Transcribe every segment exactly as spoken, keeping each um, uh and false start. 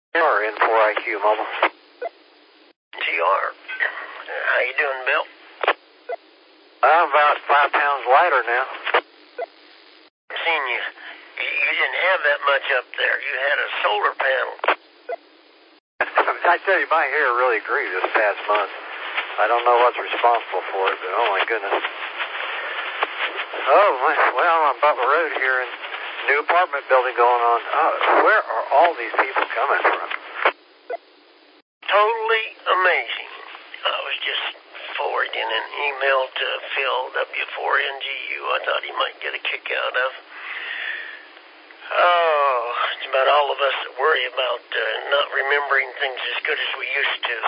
Or in four I Q Mobile. T R. How you doing, Bill? I'm about five pounds lighter now. Seen you. You didn't have that much up there. You had a solar panel. I tell you, my hair really grew this past month. I don't know what's responsible for it, but oh my goodness. Oh, my, well, I'm on Butler Road here in new apartment building going on. Oh, where are all these people coming from? Totally amazing. I was just forwarding an email to Phil W four N G U. I thought he might get a kick out of. Oh, it's about all of us that worry about uh, not remembering things as good as we used to.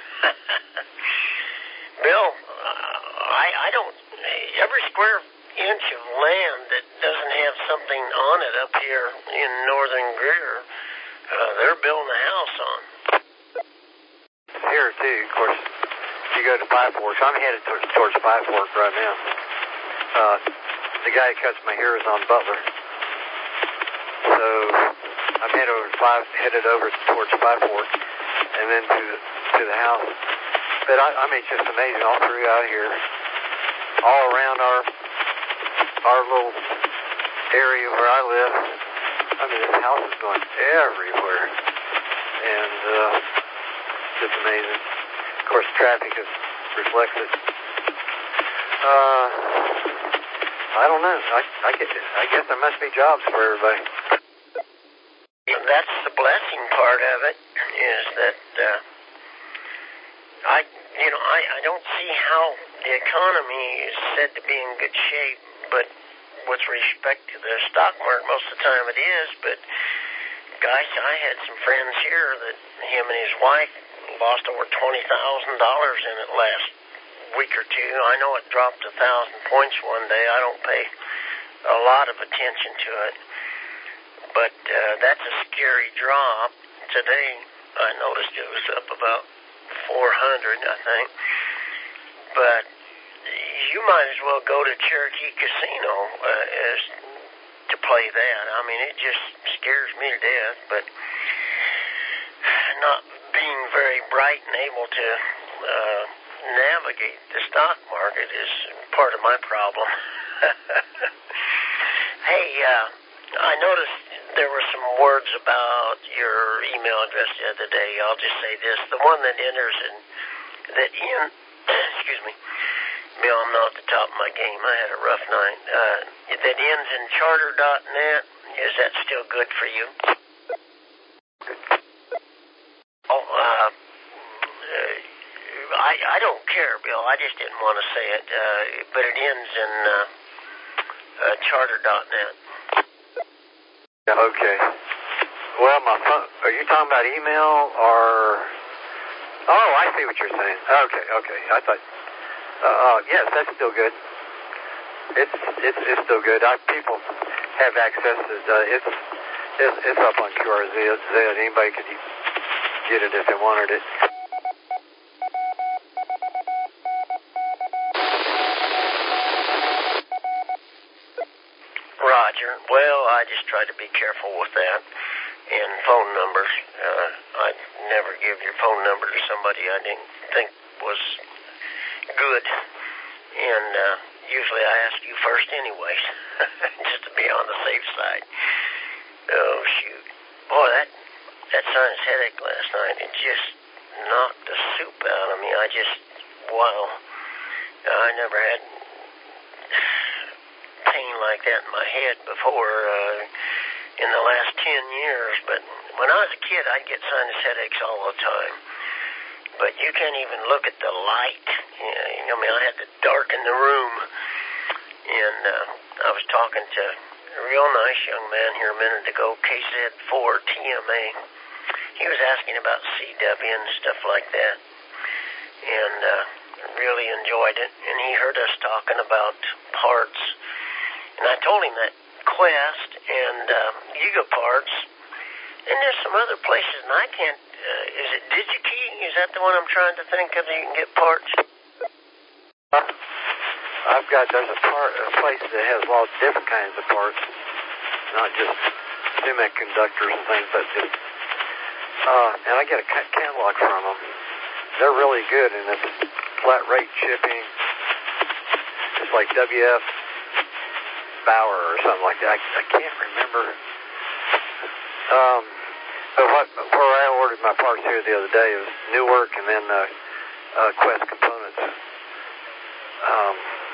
Bill, uh, I, I don't, every square inch of land that doesn't have something on it up here in northern Greer, uh, they're building a house on. Here, too, of course, you go to Five Forks. I'm headed towards, towards Five Forks right now. Uh, the guy that cuts my hair is on Butler. So I'm headed over to five, headed over towards Five Forks, and then to the, to the house. But I, I mean, it's just amazing all throughout here, all around our our little area where I live. I mean, this house is going everywhere, and uh, it's amazing. Of course, traffic is, reflects it. Uh, I don't know. I, I, guess, I guess there must be jobs for everybody. And that's the blessing part of it, is that uh, I, you know, I, I don't see how the economy is said to be in good shape, but with respect to the stock market, most of the time it is. But gosh, I had some friends here that him and his wife lost over twenty thousand dollars in it last week or two. I know it dropped a thousand points one day. I don't pay a lot of attention to it, but uh, that's a scary drop. Today, I noticed it was up about four hundred, I think. But you might as well go to Cherokee Casino uh, as to play that. I mean, it just scares me to death. But not being very bright and able to uh, navigate the stock market is part of my problem. Hey, uh, I noticed there were some words about your email address the other day. I'll just say this. The one that enters in, that in, excuse me, Bill, I'm not at the top of my game. I had a rough night. Uh, that ends in charter dot net. Is that still good for you? Oh, uh, I, I don't care, Bill. I just didn't want to say it. Uh, but it ends in uh, uh, charter dot net. Okay. Well, my phone, are you talking about email or? Oh, I see what you're saying. Okay, okay. I thought. Uh, uh, yes, that's still good. It's it's it's still good. I, people have access to uh, it's, it's it's up on Q R Z. Anybody could get it if they wanted it. Roger. Well, I just try to be careful with that. And phone numbers. Uh, I'd never give your phone number to somebody I didn't think was good. And uh, usually I ask you first anyways, just to be on the safe side. Oh, shoot. Boy, that, that sinus headache last night, it just knocked the soup out of me. I just, wow. I never had pain like that in my head before uh, in the last ten years. But when I was a kid, I'd get sinus headaches all the time. But you can't even look at the light. You know, I mean, I had to darken the room. And uh, I was talking to a real nice young man here a minute ago, K Z four T M A. He was asking about C W and stuff like that. And uh, really enjoyed it. And he heard us talking about parts. And I told him that Quest and uh, Giga Parts, and there's some other places, and I can't, uh, is it DigiKey? Is that the one I'm trying to think of that you can get parts? I've got, there's a, part, a place that has a lot of different kinds of parts, not just semiconductors and things, but just uh, and I get a catalog from them. They're really good, and it's flat rate shipping. It's like W F Bauer or something like that. I, I can't remember. Um, but what, where I ordered my parts here the other day, it was Newark and then uh, uh, Quest Components. Um,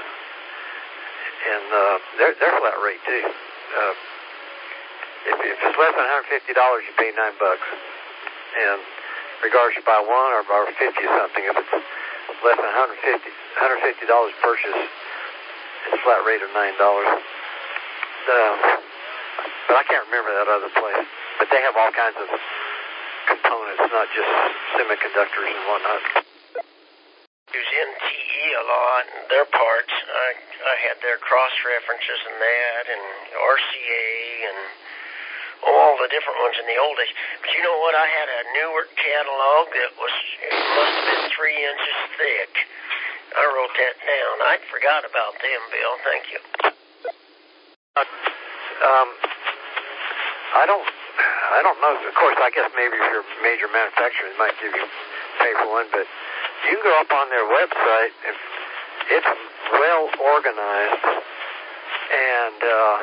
and uh, they're, they're flat rate too. Uh, if, if it's less than one hundred fifty dollars, you pay nine bucks. And regardless you buy one or buy fifty or something, if it's less than one hundred fifty dollars, one hundred fifty dollars purchase, it's flat rate of nine dollars. Um, but I can't remember that other place. But they have all kinds of components, not just semiconductors and whatnot. Use N T E a lot, and their parts. I I had their cross references in that, and R C A, and all the different ones in the old days. But you know what? I had a Newark catalog that was, it must have been three inches thick. I wrote that down. I forgot about them, Bill. Thank you. Um, I don't, I don't know. Of course, I guess maybe if you're a major manufacturer, they might give you pay for one, but you can go up on their website. If it's well organized, and uh,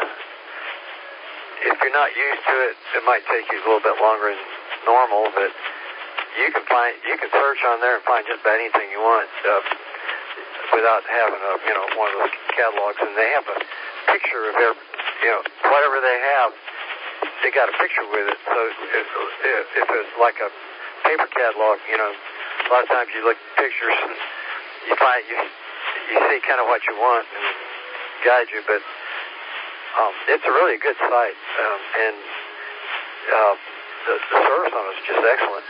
if you're not used to it, it might take you a little bit longer than normal, but you can find, you can search on there and find just about anything you want uh, without having a, you know, one of those catalogs. And they have a picture of their, you know, whatever they have, they got a picture with it. So if, if, if it's like a paper catalog, you know, a lot of times you look at pictures and you find, you, you see kind of what you want and guide you, but Um, it's a really good site, um, and uh, the, the service on it is just excellent.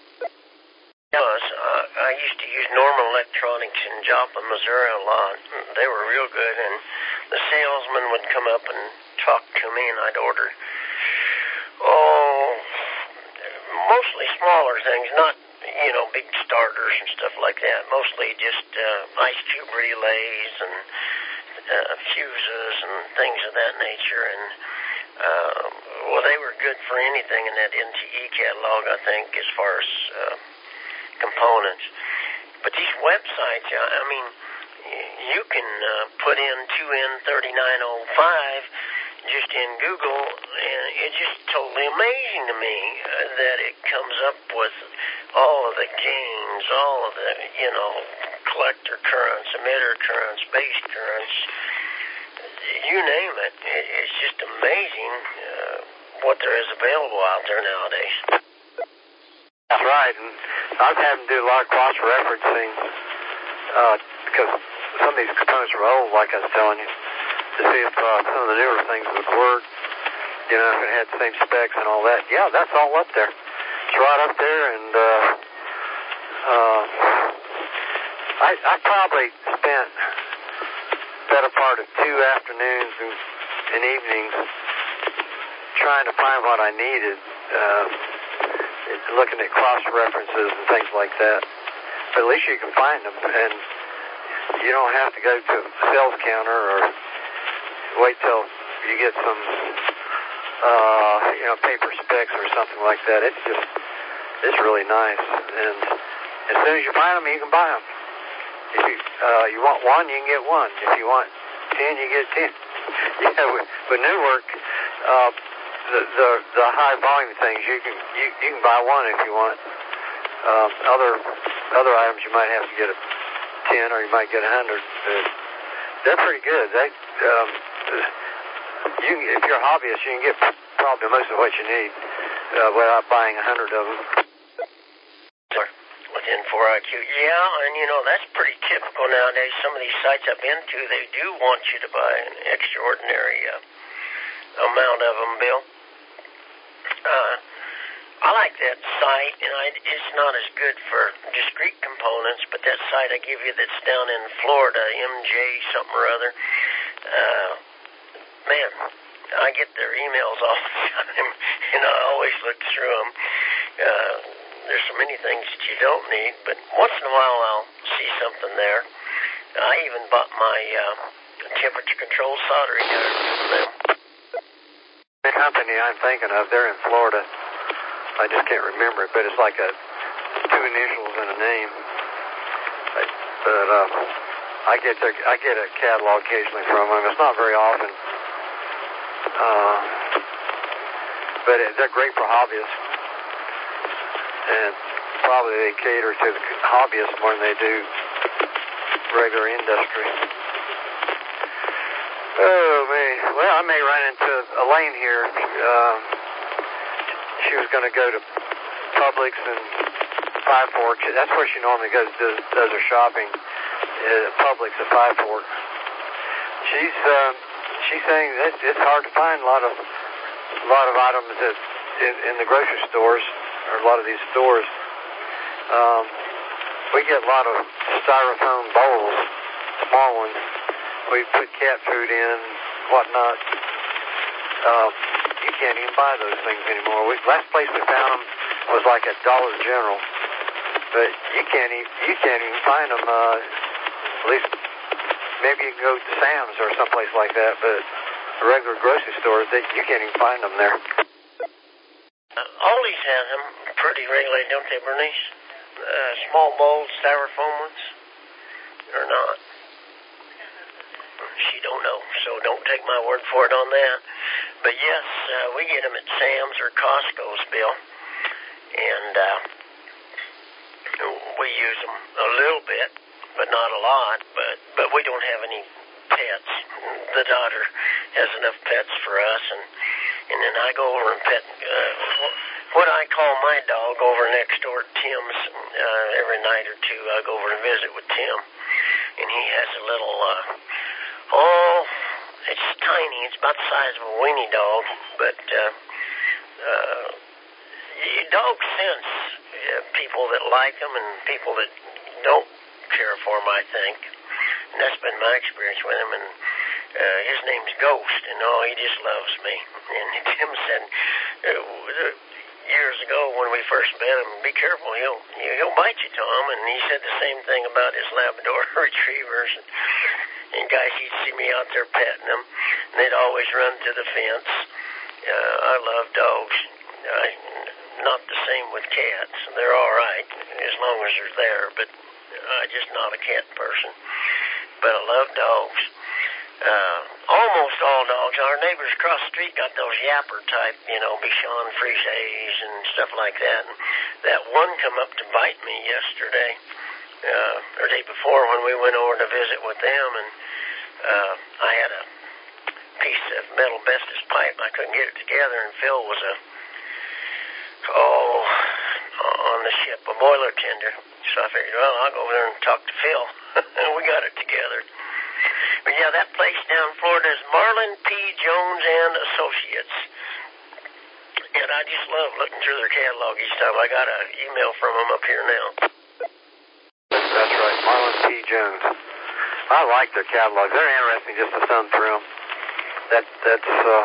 Yes, uh, I used to use Norman Electronics in Joplin, Missouri a lot. They were real good, and the salesman would come up and talk to me, and I'd order, oh, mostly smaller things, not, you know, big starters and stuff like that. Mostly just uh, ice cube relays and Uh, fuses and things of that nature, and uh, well, they were good for anything in that N T E catalog, I think, as far as uh, components. But these websites, I mean, you can uh, put in two N thirty-nine oh five just in Google, and it's just totally amazing to me uh, that it comes up with all of the gains, all of the, you know, collector currents, emitter currents, base currents, you name it. it it's just amazing uh, what there is available out there nowadays. That's right, and I've had to do a lot of cross-referencing uh, because some of these components are old, like I was telling you, to see if uh, some of the newer things would work, you know, if it had the same specs and all that. Yeah, that's all up there. It's right up there, and uh, uh, I, I probably spent the better part of two afternoons and, and evenings trying to find what I needed, uh, looking at cross-references and things like that. But at least you can find them, and you don't have to go to a sales counter or wait till you get some, uh, you know, paper specs or something like that. It's just, it's really nice. And as soon as you find them, you can buy them. If you, uh, you want one, you can get one. If you want ten, you get ten. Yeah, with, with Newark, uh, the, the, the high volume things, you can, you, you can buy one if you want. Uh, other, other items you might have to get a ten or you might get a hundred. But they're pretty good. They, um, you, if you're a hobbyist, you can get probably most of what you need uh, without buying a hundred of them. Within four I Q, yeah, and you know that's pretty typical nowadays. Some of these sites I've been to, they do want you to buy an extraordinary uh, amount of them, Bill. Uh, I like that site, and I, it's not as good for discrete components, but that site I give you that's down in Florida, M J something or other, uh, man, I get their emails all the time, and I always look through them. Uh, there's so many things that you don't need, but once in a while I'll see something there. I even bought my uh, temperature-controlled soldering iron from them. The company I'm thinking of, they're in Florida. I just can't remember it, but it's like a two initials and a name. But, but uh, I get their, I get a catalog occasionally from them. It's not very often, uh, but it, they're great for hobbyists, and probably they cater to the hobbyists more than they do regular industry. Oh man, well I may run into Elaine here. Uh, she was going to go to Publix and Five Forks. That's where she normally goes does, does her shopping. Uh, Publix at Five Forks. She's uh, she's saying that it's hard to find a lot of a lot of items that in, in the grocery stores or a lot of these stores. Um, we get a lot of styrofoam bowls, small ones. We put cat food in, whatnot. Uh, you can't even buy those things anymore. We, last place we found them was like at Dollar General, but you can't even you can't even find them. Uh, at least maybe you can go to Sam's or someplace like that, but the regular grocery stores, they, you can't even find them there. Uh, Aldi's has them pretty regularly, don't they, Bernice? Uh, small bowls, styrofoam ones, or not? She don't know, so don't take my word for it on that. But yes, uh, we get them at Sam's or Costco's, Bill, and uh, we use them a little bit, but not a lot. But but we don't have any pets. The daughter has enough pets for us, and and then I go over and pet uh, what I call my dog over next door at Tim's. Uh, every night or two, I go over and visit with Tim, and he has a little. Uh, Oh, it's tiny. It's about the size of a weenie dog, but uh, uh, dogs sense uh, people that like them and people that don't care for them, I think. And that's been my experience with him. And uh, his name's Ghost, and oh, he just loves me. And Tim said uh, years ago when we first met him, be careful, he'll he'll bite you, Tom. And he said the same thing about his Labrador retrievers. And, And guys, he'd see me out there petting them, and they'd always run to the fence. Uh, I love dogs. I, not the same with cats. They're all right as long as they're there, but I'm just not a cat person. But I love dogs. Uh, almost all dogs. Our neighbors across the street got those yapper type, you know, Bichon Frises and stuff like that. And that one come up to bite me yesterday. Uh, or day before when we went over to visit with them, and uh, I had a piece of metal Bestis pipe. I couldn't get it together, and Phil was a, oh, on the ship, a boiler tender. So I figured, well, I'll go over there and talk to Phil. And we got it together. But yeah, that place down in Florida is Marlin P. Jones and Associates. And I just love looking through their catalog each time. I got an email from them up here now. That's right, Marlin P. Jones. I like their catalogs. They're interesting just to thumb through them. That that's uh,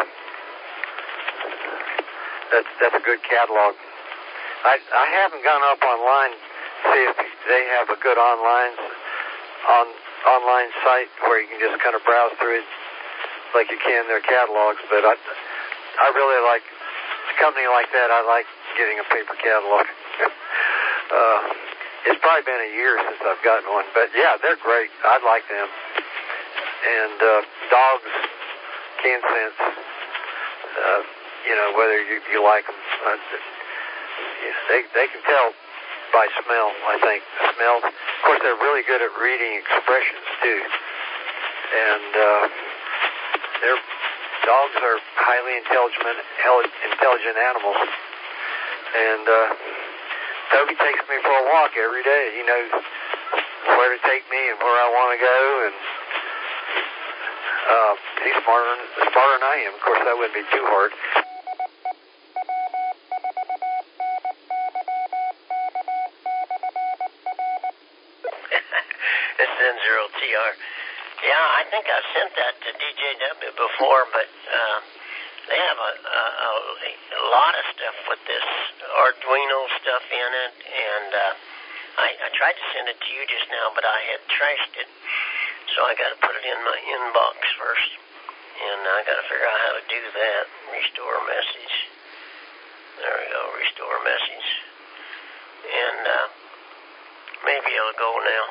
that's that's a good catalog. I I haven't gone up online to see if they have a good online on online site where you can just kind of browse through it like you can their catalogs. But I I really like a company like that. I like getting a paper catalog. uh, It's probably been a year since I've gotten one, but yeah, they're great. I like them. And uh, dogs can sense, uh, you know, whether you, you like them. Uh, they they can tell by smell, I think. Smell. Of course, they're really good at reading expressions too. And uh, their dogs are highly intelligent, intelligent animals. And uh, Toby takes me for a walk every day. He knows where to take me and where I want to go, and uh, he's smarter, smarter than I am. Of course, that wouldn't be too hard. It's N zero T R. Yeah, I think I've sent that to D J W before, but uh, they have a, a, a lot of stuff with this Arduino stuff in it, and uh, I, I tried to send it to you just now, but I had trashed it, so I got to put it in my inbox first, and I got to figure out how to do that. Restore message. There we go, restore message. And uh, maybe it'll go now.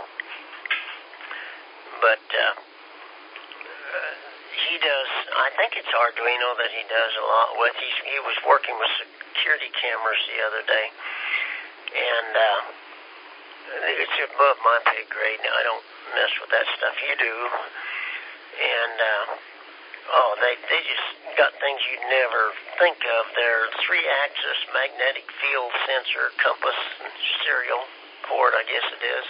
But uh, uh, he does, I think it's Arduino that he does a lot with. He's, he was working with security cameras the other day. And uh, it's above my pay grade. Now, I don't mess with that stuff. You do. And, uh, oh, they, they just got things you'd never think of. They're three-axis magnetic field sensor, compass, and serial port, I guess it is.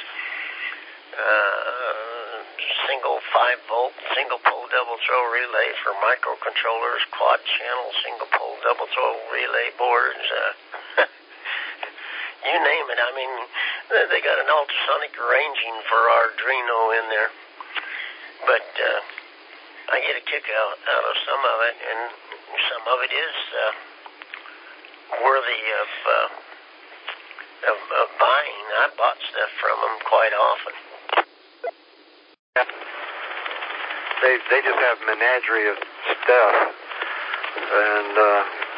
Uh, single five volt, single pole double throw relay for microcontrollers, quad channel, single pole double throw relay boards, uh, you name it. I mean, they got an ultrasonic ranging for Arduino in there. But uh, I get a kick out, out of some of it, and some of it is uh, worthy of, uh, of of buying. I bought stuff from them quite often. They they just have a menagerie of stuff, and uh,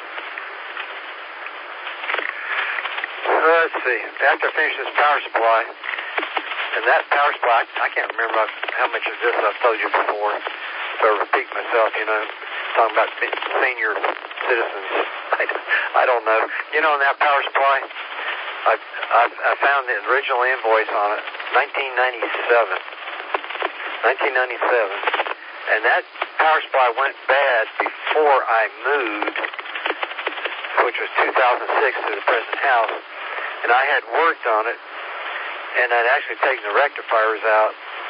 let's see. After I finish this power supply, and that power supply, I, I can't remember how much of this I've told you before, so I repeat myself, you know, talking about senior citizens. I, I don't know. You know, in that power supply, I, I, I found the original invoice on it, nineteen ninety-seven. nineteen ninety-seven. And that power supply went bad before I moved, which was two thousand six, to the present house. And I had worked on it, and I'd actually taken the rectifiers out.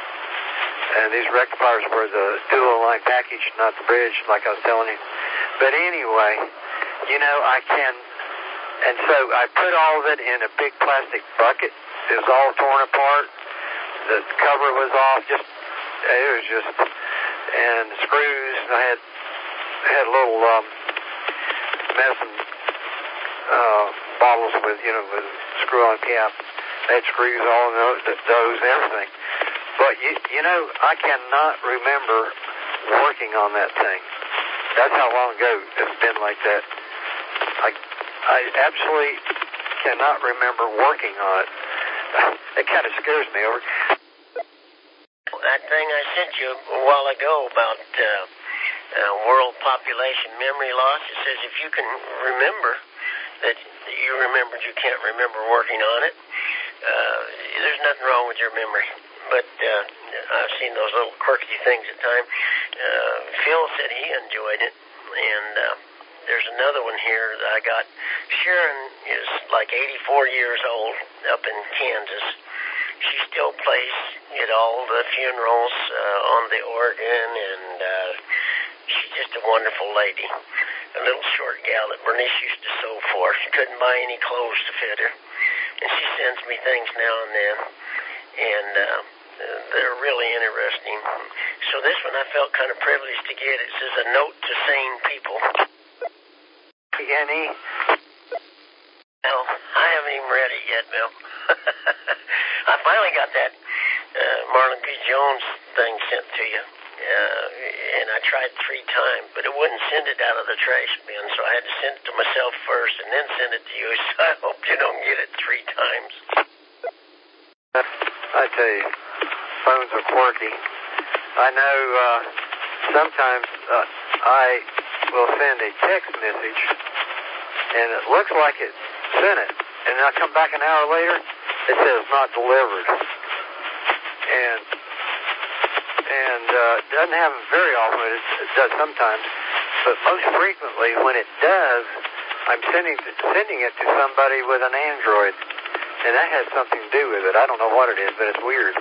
And these rectifiers were the dual line package, not the bridge, like I was telling you. But anyway, you know, I can, and so I put all of it in a big plastic bucket. It was all torn apart. The cover was off. Just, it was just, and the screws, I had, had little, um, medicine, uh, bottles with, you know, with screw-on cap. I had screws all in those, those everything. But, you, you know, I cannot remember working on that thing. That's how long ago it's been like that. I, I absolutely cannot remember working on it. It kind of scares me. Over. That thing I sent you a while ago about uh, uh, world population memory loss, it says if you can remember that you remembered you can't remember working on it, uh, there's nothing wrong with your memory. But uh, I've seen those little quirky things at times. Uh, Phil said he enjoyed it, and uh, there's another one here that I got. Sharon is like eighty-four years old up in Kansas. She still plays at all the funerals uh, on the organ, and uh, she's just a wonderful lady. A little short gal that Bernice used to sew for. She couldn't buy any clothes to fit her, and she sends me things now and then, and uh, they're really interesting. So this one I felt kind of privileged to get. It says, a note to sane people. Any? Well, I haven't even read it yet, Bill. I finally got that uh, Marlon P. Jones thing sent to you, uh, and I tried three times, but it wouldn't send it out of the trash bin, so I had to send it to myself first and then send it to you, so I hope you don't get it three times. I tell you, phones are quirky. I know uh, sometimes uh, I will send a text message, and it looks like it sent it, and I come back an hour later, it says not delivered. And and uh, it doesn't happen very often, it, it does sometimes, but most frequently when it does, I'm sending sending it to somebody with an Android, and that has something to do with it. I don't know what it is, but it's weird.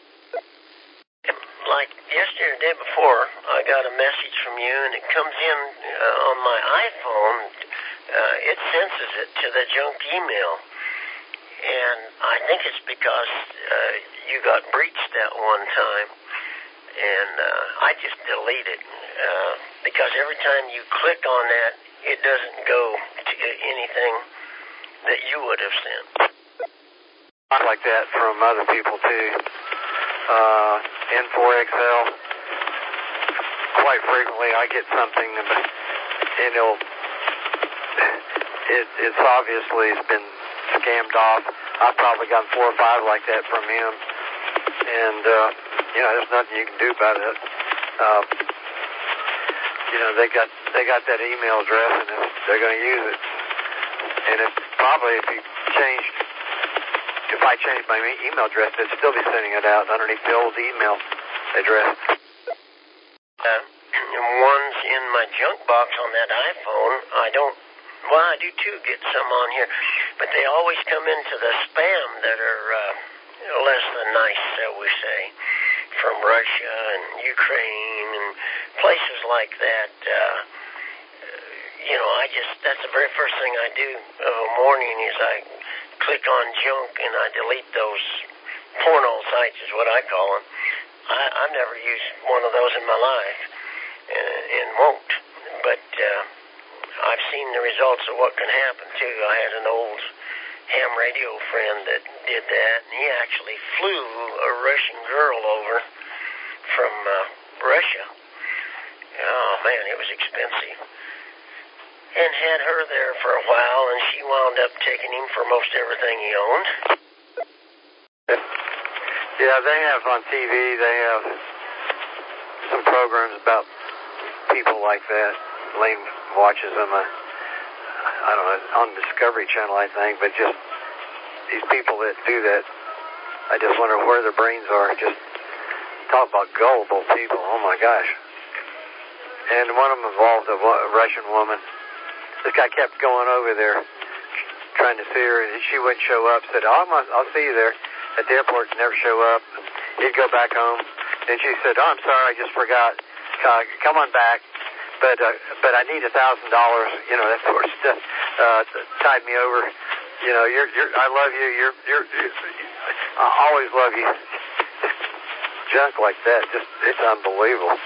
Like yesterday or the day before, I got a message from you, and it comes in uh, on my iPhone. Uh, it senses it to the junk email. And I think it's because uh, you got breached that one time. And uh, I just delete it. Uh, because every time you click on that, it doesn't go to anything that you would have sent. I like that from other people, too. Uh, N four X L. Quite frequently, I get something, and it'll it, it's obviously it's been scammed off. I've probably gotten four or five like that from him, and uh, you know, there's nothing you can do about it. Uh, you know, they got they got that email address, and it's, they're going to use it. And if probably if he changed, if I changed my email address, they'd still be sending it out underneath the old email address. Uh, one's in my junk box on that iPhone. I don't. Well, I do too get some on here, but they always come into the spam that are uh, less than nice, shall we say, from Russia and Ukraine and places like that. Uh, you know, I just, that's the very first thing I do of a morning is I click on junk and I delete those porno sites is what I call them. I, I've never used one of those in my life and, and won't, but uh, I've seen the results of what can happen too. I had an old ham radio friend that did that, and he actually flew a Russian girl over from uh, Russia. Oh man, it was expensive. And had her there for a while, and she wound up taking him for most everything he owned. Yeah, they have on T V, they have some programs about people like that. Lane watches them, uh, I don't know, on Discovery Channel, I think, but just these people that do that, I just wonder where their brains are. Just talk about gullible people, oh my gosh. And one of them involved a, a Russian woman. This guy kept going over there trying to see her, and she wouldn't show up. Said, oh, I'm, I'll see you there at the airport. Never show up. He'd go back home. Then she said, oh, I'm sorry, I just forgot. Uh, come on back. But uh, but I need a thousand dollars. You know, that sort of stuff uh, tied me over. You know, you're you're. I love you. You're you're. you're I always love you. Junk like that, just it's unbelievable.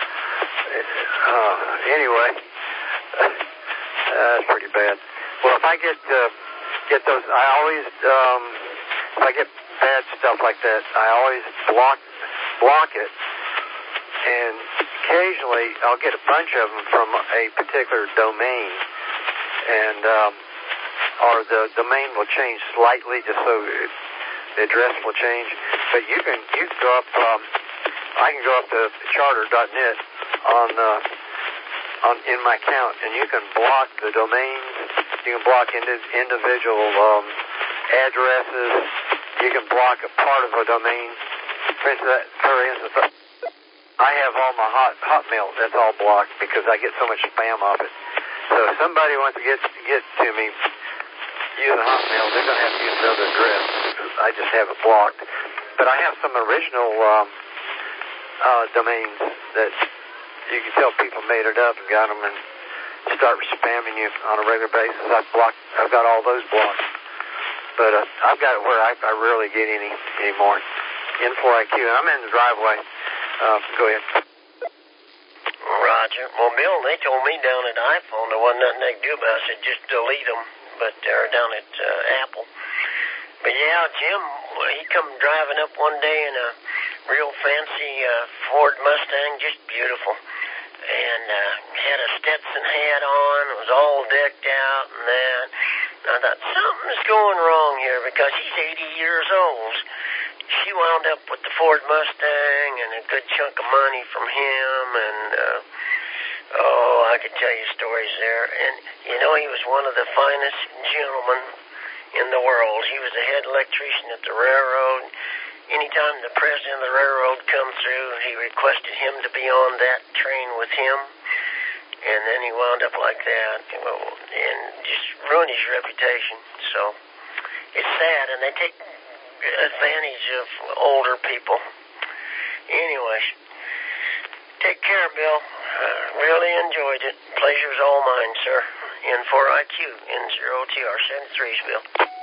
Uh, anyway, that's uh, pretty bad. Well, if I get uh, get those, I always um, if I get bad stuff like that, I always block block it. And occasionally I'll get a bunch of them from a particular domain, and um, or the domain will change slightly just so it, the address will change. But you can you can go up. Um, I can go up to charter dot net on uh, on in my account, and you can block the domains. You can block indi- individual um, addresses. You can block a part of a domain. For instance, for instance. I have all my hot Hotmail, that's all blocked because I get so much spam off it. So if somebody wants to get get to me using Hotmail, they're going to have to use another address. I just have it blocked. But I have some original um, uh, domains that you can tell people made it up and got them and start spamming you on a regular basis. I've blocked. I've got all those blocked. But uh, I've got it where I, I rarely get any anymore. N four I Q, and I'm in the driveway. Uh, go ahead. Roger. Well, Bill, they told me down at iPhone there wasn't nothing they could do about it. I said just delete them, but they're down at uh, Apple. But yeah, Jim, he come driving up one day in a real fancy uh, Ford Mustang, just beautiful, and uh, had a Stetson hat on. It was all decked out and that. And I thought something's going wrong here because he's eighty years old. She wound up with the Ford Mustang and a good chunk of money from him, and uh, oh, I could tell you stories there. And you know, he was one of the finest gentlemen in the world. He was the head electrician at the railroad. Anytime the president of the railroad come through, he requested him to be on that train with him, and then he wound up like that, and just ruined his reputation. So it's sad, and they take advantage of older people. Anyways, take care, Bill. Uh, really enjoyed it. Pleasure's all mine, sir. N four I Q, N zero T R seventy-threes, Bill.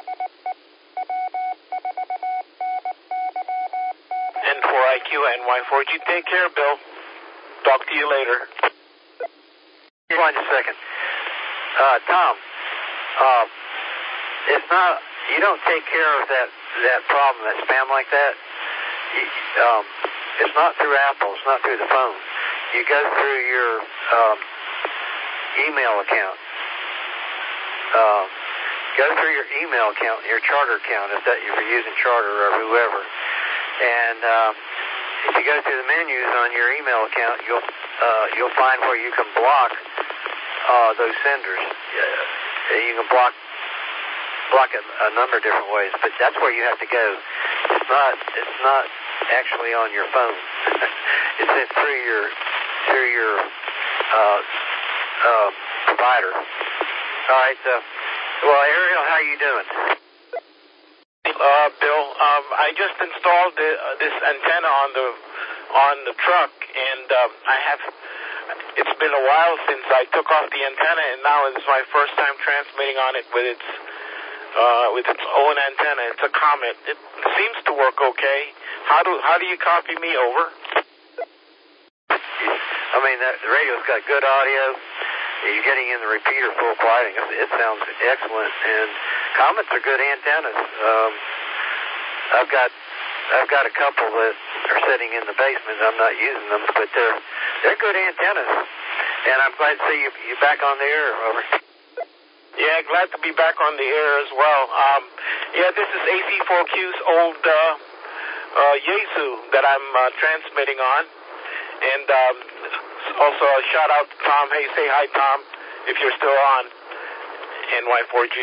N four I Q and Y four G. Take care, Bill. Talk to you later. Hold on just a second. Uh, Tom, uh, it's not, you don't take care of that, that problem, that spam like that. You, um, it's not through Apple. It's not through the phone. You go through your um, email account. Uh, go through your email account, your Charter account, if that if you're using Charter or whoever, and uh, if you go through the menus on your email account, you'll uh, you'll find where you can block uh, those senders. Uh, you can block block a, a number of different ways, but that's where you have to go. It's not it's not actually on your phone. It's in through your through your uh, uh, provider. All right. Uh, well, Ariel, how are you doing? Uh, Bill, um, I just installed the, uh, this antenna on the on the truck, and um, I have. It's been a while since I took off the antenna, and now it's my first time transmitting on it with its uh, with its own antenna. It's a Comet. It seems to work okay. How do how do you copy me over? I mean, the, the radio's got good audio. You're getting in the repeater full quieting. It sounds excellent, and Comets are good antennas. Um, I've got I've got a couple that are sitting in the basement. I'm not using them, but they're they're good antennas. And I'm glad to see you you back on the air. Over. Yeah, glad to be back on the air as well. Um, yeah, this is A C four Q's old uh, uh, Yaesu that I'm uh, transmitting on, and um, also a shout out to Tom. Hey, say hi, Tom, if you're still on N Y four G.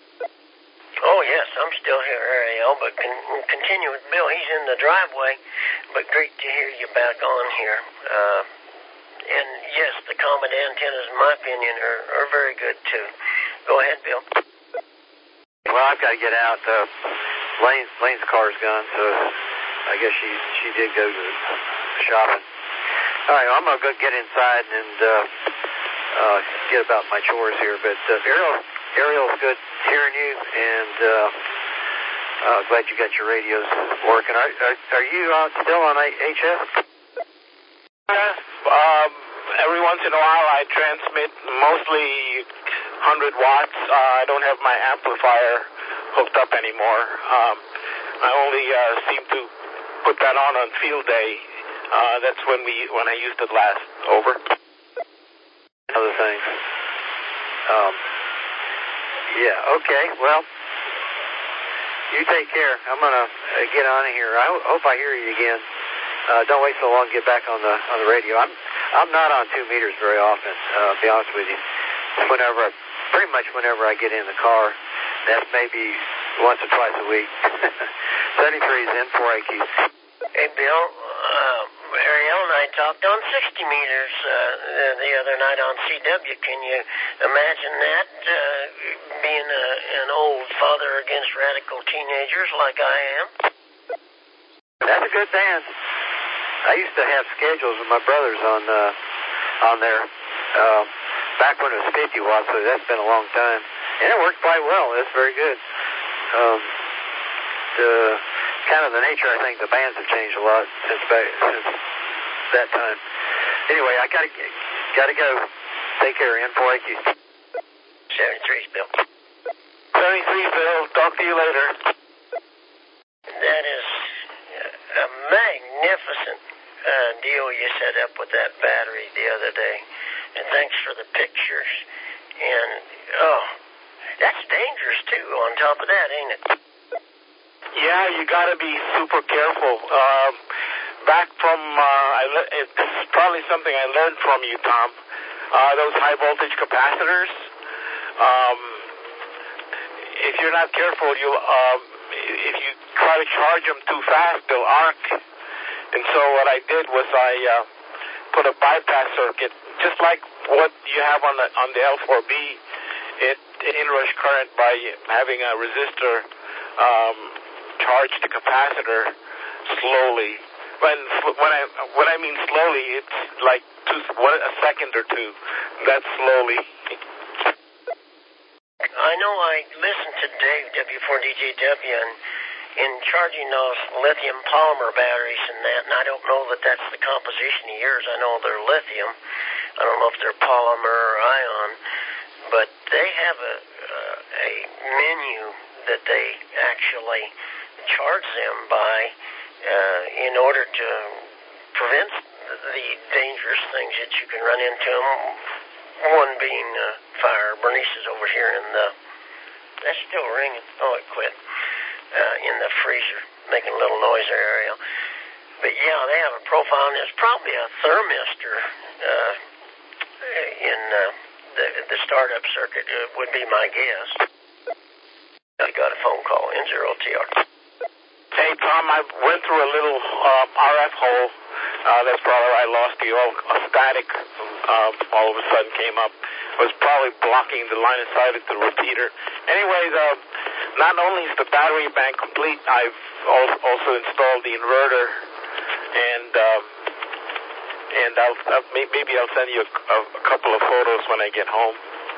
Oh, yes, I'm still here, Ariel, but con- continue with Bill. He's in the driveway, but great to hear you back on here. Uh, and, yes, the Comet antennas, in my opinion, are, are very good, too. Go ahead, Bill. Well, I've got to get out. Uh, Lane, Lane's car's gone, so I guess she, she did go to shopping. All right, well, I'm going to go get inside and uh, uh, get about my chores here. But uh, Ariel, Ariel's good hearing you, and uh, uh, glad you got your radios working. Are, are, are you uh, still on H F? Yes. Um, every once in a while I transmit mostly one hundred watts. Uh, I don't have my amplifier hooked up anymore. Um, I only uh, seem to put that on on field day. Uh, that's when we when I used it last. Over. Other things. Um, yeah, okay, well, you take care. I'm going to uh, get on in here. I ho- hope I hear you again. Uh, don't wait so long to get back on the on the radio. I'm I'm not on two meters very often, uh, to be honest with you. Whenever, I, pretty much whenever I get in the car, that's maybe once or twice a week. seventy-three is N four A Q. Hey, Bill, uh, Ariel and I talked on sixty meters uh, the, the other night on C W. Can you imagine that, uh, being a, an old father against radical teenagers like I am? That's a good band. I used to have schedules with my brothers on uh, on there uh, back when it was fifty watts, so that's been a long time. And it worked quite well. It's very good. Um, the kind of the nature, I think, the bands have changed a lot since back, since that time. Anyway, I gotta gotta go. Take care. N four A Q. seventy-three, Bill. seventy-three, Bill. Talk to you later. That is a magnificent uh, deal you set up with that battery the other day. And thanks for the pictures. And, oh, that's dangerous, too, on top of that, ain't it? Yeah, you got to be super careful. Uh, back from, uh, I le- it's probably something I learned from you, Tom. Uh, those high voltage capacitors, um, if you're not careful, you'll, um, if you try to charge them too fast, they'll arc. And so what I did was I uh, put a bypass circuit, just like what you have on the on the L four B. It, it inrush current by having a resistor um, charge the capacitor slowly. When when I when I mean slowly, it's like two, one, a second or two. That's slowly. I know I listened to Dave, W four D J W, and in charging those lithium polymer batteries and that, and I don't know that that's the composition of yours. I know they're lithium. I don't know if they're polymer or ion, but they have a, uh, a menu that they actually charge them by uh, in order to prevent the dangerous things that you can run into them. One being uh, fire. Bernice is over here in the that's still ringing. Oh, it quit. Uh, in the freezer, making a little noise there, Ariel. But yeah, they have a profile, and there's probably a thermistor uh, in uh, the the startup circuit. It would be my guess. I got a phone call, N zero T R. Hey, Tom, I went through a little um, R F hole. Uh, that's probably where I lost you. All a static um, all of a sudden came up. It was probably blocking the line of sight of the repeater. Anyways, uh, not only is the battery bank complete, I've also installed the inverter, and um, and I'll, I'll maybe I'll send you a, a, a couple of photos when I get home.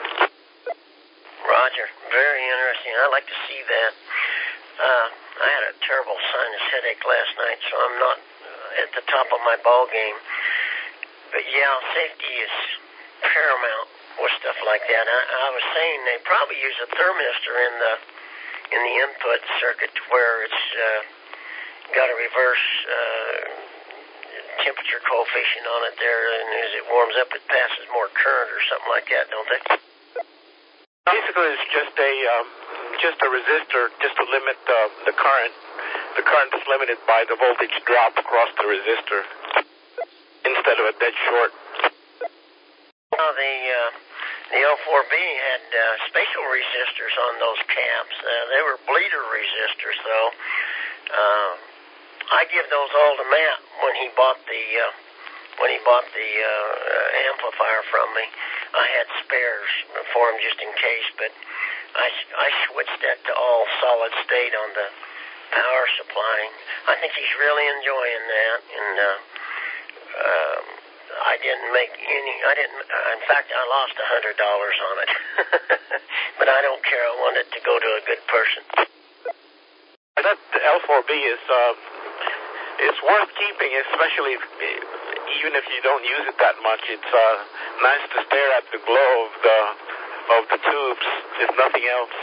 Roger, very interesting. I'd like to see that. Uh, I had a terrible sinus headache last night, so I'm not at the top of my ball game. But yeah, safety is paramount with stuff like that. I, I was saying they probably use a thermistor in the in the input circuit where it's uh, got a reverse uh, temperature coefficient on it there, and as it warms up, it passes more current or something like that, don't they? Basically, it's just a um, just a resistor, just to limit the the current. The current is limited by the voltage drop across the resistor instead of a dead short. Well, the uh, the L four B had uh, spatial resistors on those caps. Uh, they were bleeder resistors, though. Uh, I give those all to Matt when he bought the uh, when he bought the uh, amplifier from me. I had spares for him just in case, but I, I switched that to all solid state on the power supply. I think he's really enjoying that, and uh, uh, I didn't make any. I didn't. Uh, in fact, I lost a hundred dollars on it, but I don't care. I want it to go to a good person. That L four B is uh, it's worth keeping, especially if, even if you don't use it that much. It's uh, nice to stare at the glow of the of the tubes, if nothing else.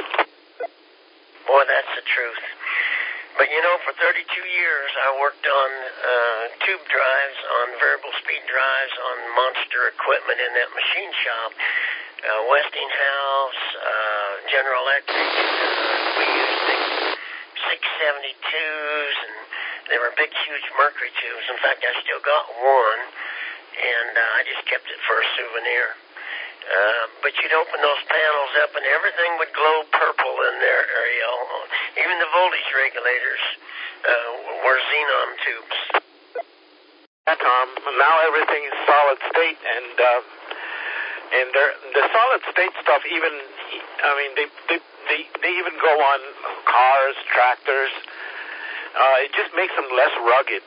Boy, that's the truth. But, you know, for thirty-two years, I worked on uh, tube drives, on variable speed drives, on monster equipment in that machine shop. Uh, Westinghouse, uh, General Electric, uh, we used the six seventy-twos, and they were big, huge mercury tubes. In fact, I still got one, and uh, I just kept it for a souvenir. Uh, but you'd open those panels up, and everything would glow purple in there, Ariel. Even the voltage regulators uh, were xenon tubes. Yeah, Tom. Now everything is solid state, and uh, and the solid state stuff. Even, I mean, they they they, they even go on cars, tractors. Uh, it just makes them less rugged.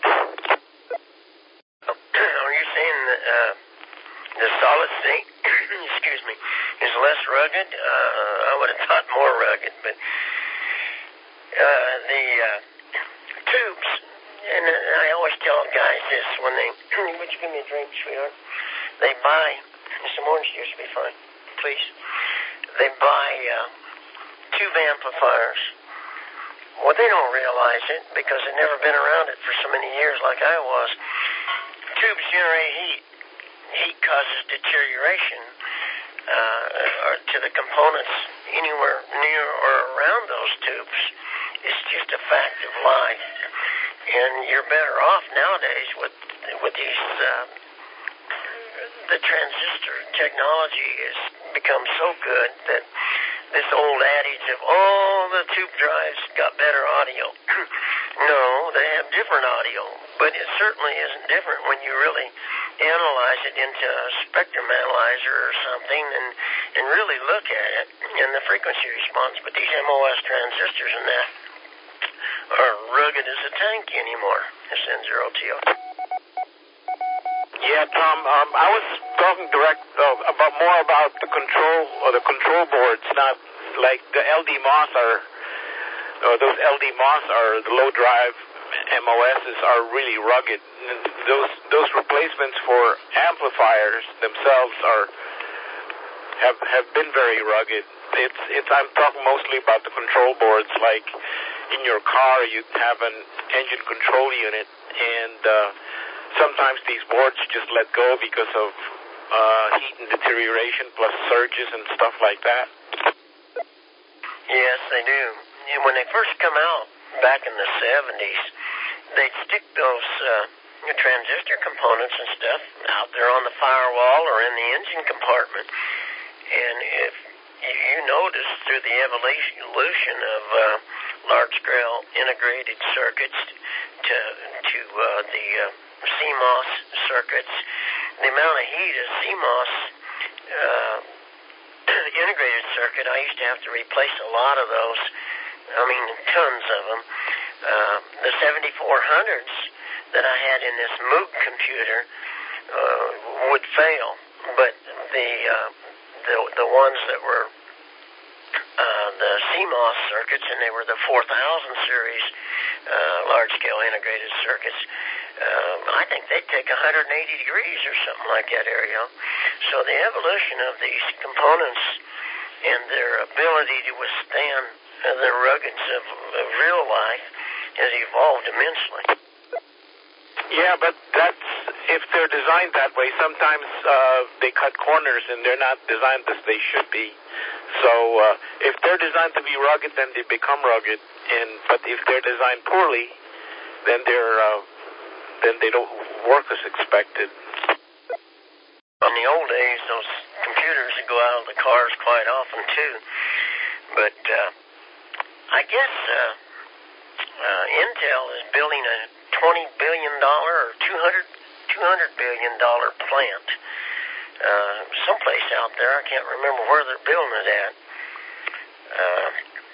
Are you saying that uh, the solid state, excuse me, is less rugged? Uh, I would have thought more rugged, but uh, the uh, tubes, and I always tell guys this when they, would you give me a drink, sweetheart? They buy, some orange juice would be fine, please. They buy uh, tube amplifiers. Well, they don't realize it because they've never been around it for so many years like I was. Tubes generate heat. Heat causes deterioration uh, to the components anywhere near or around those tubes. It's just a fact of life. And you're better off nowadays with with these. Uh, the transistor technology has become so good that this old adage of, oh, the tube drives got better audio. No, they have different audio, but it certainly isn't different when you really analyze it into a spectrum analyzer or something and, and really look at it and the frequency response. But these M O S transistors and that are rugged as a tank anymore. It's N zero T O. Yeah, Tom, um, I was talking direct uh, about more about the control or the control boards, not like the L D M O S are, or those L D M O S are the low drive M O Ss are really rugged. Those those replacements for amplifiers themselves are have have been very rugged. It's it's I'm talking mostly about the control boards, like in your car you have an engine control unit, and uh, sometimes these boards just let go because of uh, heat and deterioration plus surges and stuff like that. Yes, they do. And when they first come out back in the seventies, they'd stick those uh, transistor components and stuff out there on the firewall or in the engine compartment. And if you notice through the evolution of uh, large-scale integrated circuits to to uh, the uh, C MOS circuits, the amount of heat a C MOS uh, integrated circuit, I used to have to replace a lot of those. I mean, tons of them. Uh, the seventy-four hundreds that I had in this Moog computer uh, would fail, but the uh, the the ones that were uh, the C MOS circuits, and they were the four thousand series uh, large-scale integrated circuits. Um, I think they'd take one hundred eighty degrees or something like that, Ariel. So the evolution of these components and their ability to withstand uh, the ruggeds of, of real life has evolved immensely. Yeah, but that's if they're designed that way. Sometimes uh, they cut corners and they're not designed as they should be. So uh, if they're designed to be rugged, then they become rugged. And but if they're designed poorly, then they're uh, then they don't work as expected. In the old days, those computers would go out of the cars quite often too. But uh, I guess uh, uh, Intel is building a twenty billion dollars or two hundred, two hundred billion dollars plant uh, someplace out there. I can't remember where they're building it at. Uh,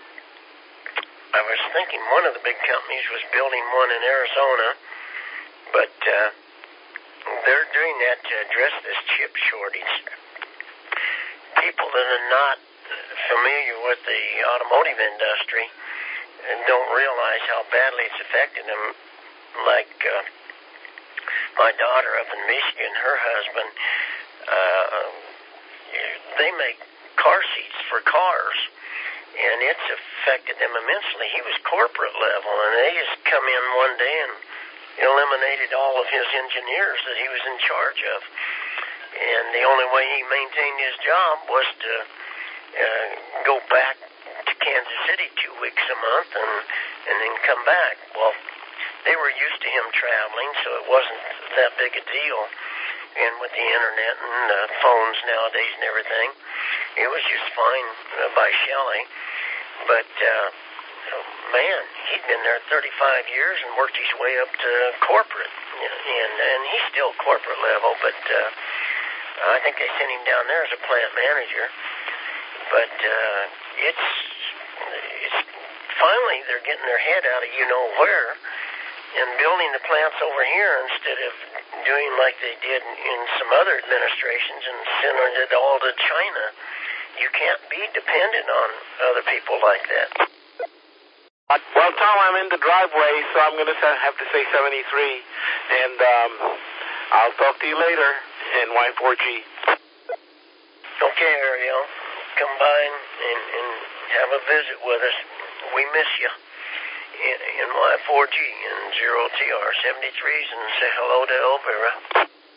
I was thinking one of the big companies was building one in Arizona, but uh, they're doing that to address this chip shortage. People that are not familiar with the automotive industry and don't realize how badly it's affected them. Like uh, my daughter up in Michigan, her husband, uh, they make car seats for cars, and it's affected them immensely. He was corporate level, and they just come in one day and eliminated all of his engineers that he was in charge of. And the only way he maintained his job was to uh, go back to Kansas City two weeks a month and, and then come back. Well, they were used to him traveling, so it wasn't that big a deal. And with the internet and uh, phones nowadays and everything, it was just fine uh, by Shelley. But, uh, man, he'd been there thirty-five years and worked his way up to corporate. And, and he's still corporate level, but uh, I think they sent him down there as a plant manager. But uh, it's, it's finally they're getting their head out of you-know-where and building the plants over here instead of doing like they did in some other administrations and sending it all to China. You can't be dependent on other people like that. Well, Tom, I'm in the driveway, so I'm going to have to say seventy-three, and um, I'll talk to you later in Y four G. Okay, Ariel. Come by and, and, and have a visit with us. We miss you. In Y four G and zero T R seventy-threes, and say hello to Elvira.